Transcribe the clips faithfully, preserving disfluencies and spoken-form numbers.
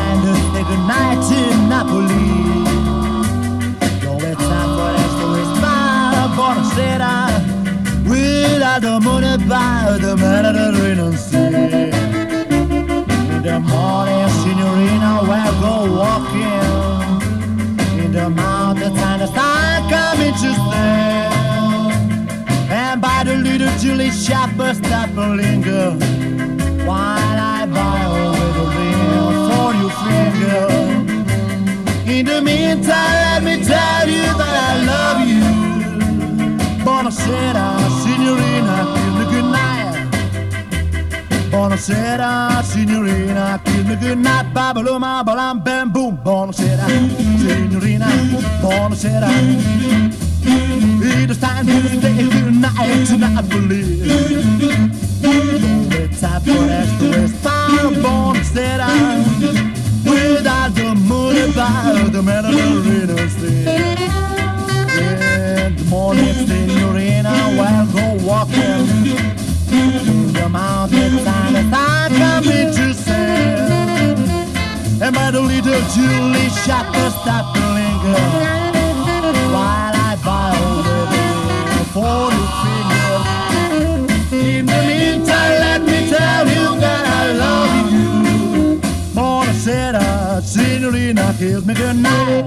time to say goodnight to Napoli. Don't let time for us to respire. Buonasera, without the moon by the Mediterranean Sea. In the morning, signorina, we'll go walking. In the mountains and the sun coming to stay. And by the little Julie shopper, stop and linger while I buy over the ring for your finger. In the meantime, let me tell you that I love you. Buonasera, signorina, kiss me goodnight. Buonasera, signorina, kiss me goodnight. Babaluma, balam, bam, boom. Buonasera, signorina, buonasera. It's time to stay goodnight to Napoli. It's time for us to respire. Buonasera, without the moon about the Mediterranean Sea. In the morning, signorina, we'll go walking in the mountains and the sun coming to sail. And by the little Julie shopper, stop to linger while I buy over there for your finger. In the meantime, let me tell you that I love you. Buonasera, signorina, kiss me goodnight.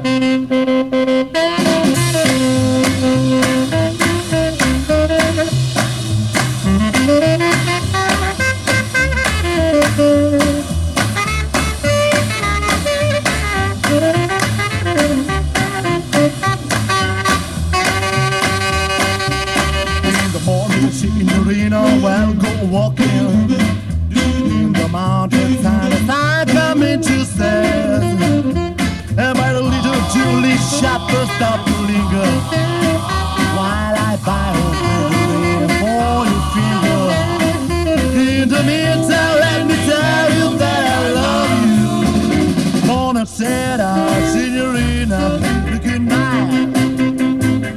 Signorina, well, go walking in the mountains and the sun coming to set. And by the little Julie shopper, stop to linger while I buy over for your finger. In the meantime, let me tell you that I love you. Buonasera, signorina, good night.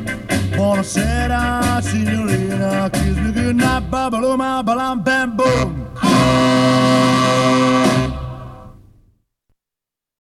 Buonasera, signorina, kiss me goodnight, babaluma, balam, bam, boom.